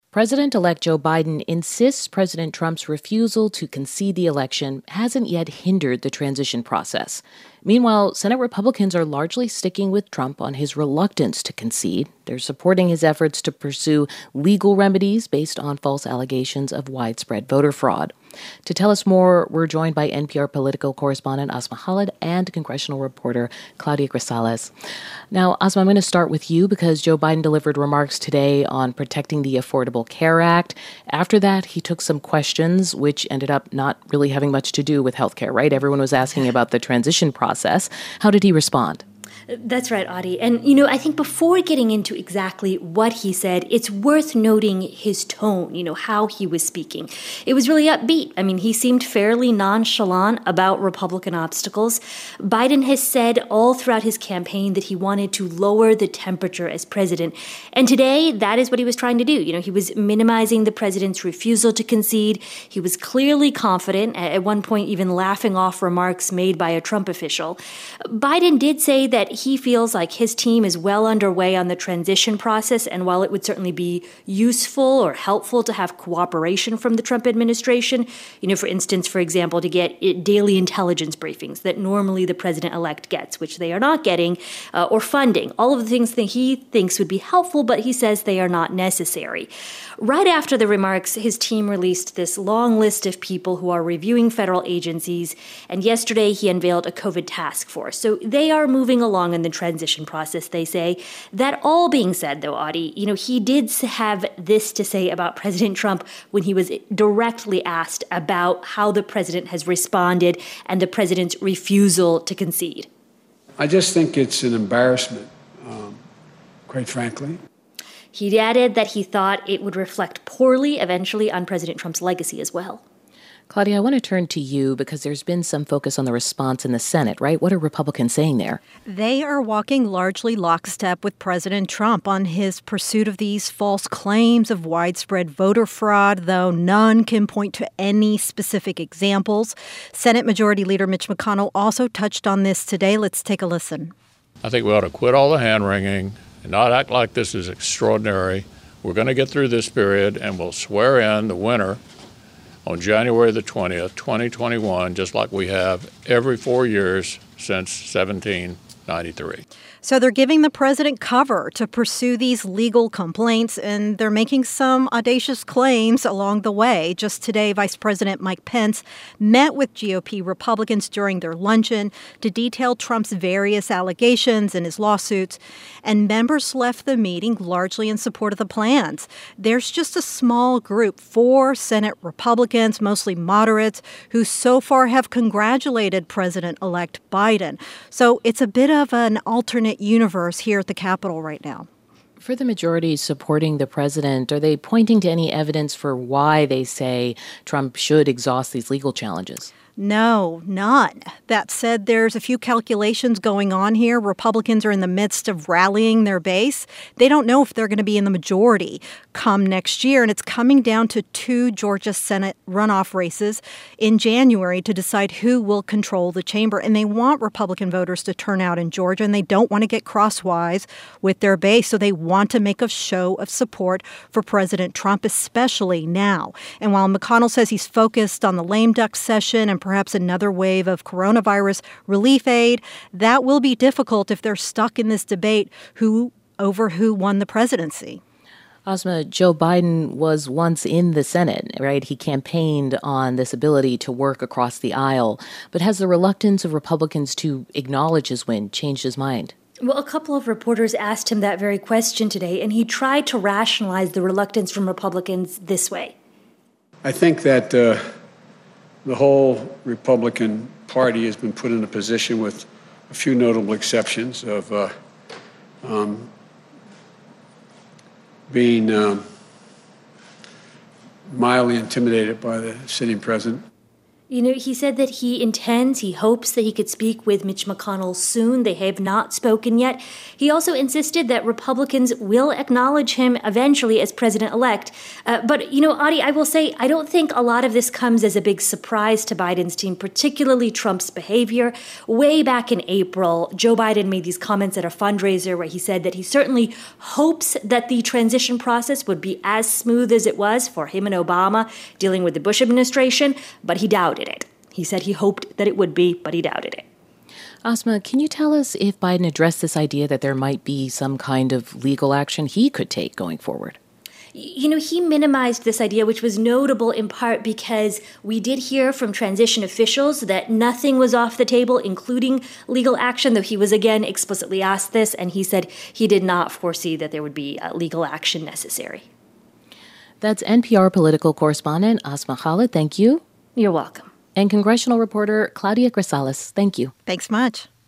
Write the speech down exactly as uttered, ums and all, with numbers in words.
President-elect Joe Biden insists President Trump's refusal to concede the election hasn't yet hindered the transition process. Meanwhile, Senate Republicans are largely sticking with Trump on his reluctance to concede. They're supporting his efforts to pursue legal remedies based on false allegations of widespread voter fraud. To tell us more, we're joined by N P R political correspondent Asma Khalid and congressional reporter Claudia Grisales. Now, Asma, I'm going to start with you because Joe Biden delivered remarks today on protecting the Affordable Care Act. After that, he took some questions, which ended up not really having much to do with health care, right? Everyone was asking about the transition process. How did he respond? That's right, Audie. And, you know, I think before getting into exactly what he said, it's worth noting his tone, you know, how he was speaking. It was really upbeat. I mean, he seemed fairly nonchalant about Republican obstacles. Biden has said all throughout his campaign that he wanted to lower the temperature as president. And today, that is what he was trying to do. You know, he was minimizing the president's refusal to concede. He was clearly confident, at one point even laughing off remarks made by a Trump official. Biden did say that he feels like his team is well underway on the transition process, and while it would certainly be useful or helpful to have cooperation from the Trump administration, you know, for instance, for example, to get daily intelligence briefings that normally the president-elect gets, which they are not getting, uh, or funding, all of the things that he thinks would be helpful, but he says they are not necessary. Right after the remarks, his team released this long list of people who are reviewing federal agencies, and yesterday he unveiled a COVID task force. So they are moving along in the transition process, they say. That all being said, though, Audie, you know, he did have this to say about President Trump when he was directly asked about how the president has responded and the president's refusal to concede. I just think it's an embarrassment, um, quite frankly. He added that he thought it would reflect poorly eventually on President Trump's legacy as well. Claudia, I want to turn to you because there's been some focus on the response in the Senate, right? What are Republicans saying there? They are walking largely lockstep with President Trump on his pursuit of these false claims of widespread voter fraud, though none can point to any specific examples. Senate Majority Leader Mitch McConnell also touched on this today. Let's take a listen. I think we ought to quit all the hand-wringing and not act like this is extraordinary. We're going to get through this period, and we'll swear in the winner on January the twentieth, twenty twenty-one, just like we have every four years since seventeen ninety-three. So they're giving the president cover to pursue these legal complaints, and they're making some audacious claims along the way. Just today, Vice President Mike Pence met with G O P Republicans during their luncheon to detail Trump's various allegations and his lawsuits, and members left the meeting largely in support of the plans. There's just a small group, four Senate Republicans, mostly moderates, who so far have congratulated President-elect Biden. So it's a bit of an alternate universe here at the Capitol right now. For the majority supporting the president, are they pointing to any evidence for why they say Trump should exhaust these legal challenges? No, none. That said, there's a few calculations going on here. Republicans are in the midst of rallying their base. They don't know if they're going to be in the majority come next year, and it's coming down to two Georgia Senate runoff races in January to decide who will control the chamber. And they want Republican voters to turn out in Georgia, and they don't want to get crosswise with their base, so they want to make a show of support for President Trump, especially now. And while McConnell says he's focused on the lame duck session and perhaps another wave of coronavirus relief aid, that will be difficult if they're stuck in this debate who over who won the presidency. Asma, Joe Biden was once in the Senate, right? He campaigned on this ability to work across the aisle. But has the reluctance of Republicans to acknowledge his win changed his mind? Well, a couple of reporters asked him that very question today, and he tried to rationalize the reluctance from Republicans this way. I think that uh, the whole Republican Party has been put in a position, with a few notable exceptions, of uh, um, being um, mildly intimidated by the sitting president. You know, he said that he intends, he hopes that he could speak with Mitch McConnell soon. They have not spoken yet. He also insisted that Republicans will acknowledge him eventually as president-elect. Uh, but, you know, Audie, I will say, I don't think a lot of this comes as a big surprise to Biden's team, particularly Trump's behavior. Way back in April, Joe Biden made these comments at a fundraiser where he said that he certainly hopes that the transition process would be as smooth as it was for him and Obama dealing with the Bush administration, but he doubted it. He said he hoped that it would be, but he doubted it. Asma, can you tell us if Biden addressed this idea that there might be some kind of legal action he could take going forward? You know, he minimized this idea, which was notable in part because we did hear from transition officials that nothing was off the table, including legal action, though he was again explicitly asked this, and he said he did not foresee that there would be uh, legal action necessary. That's N P R political correspondent Asma Khalid. Thank you. You're welcome. And congressional reporter Claudia Grisales. Thank you. Thanks much.